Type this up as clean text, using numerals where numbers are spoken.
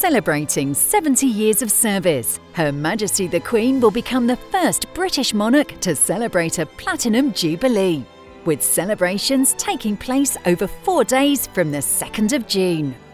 Celebrating 70 years of service, Her Majesty the Queen will become the first British monarch to celebrate a Platinum Jubilee, with celebrations taking place over 4 days from the 2nd of June.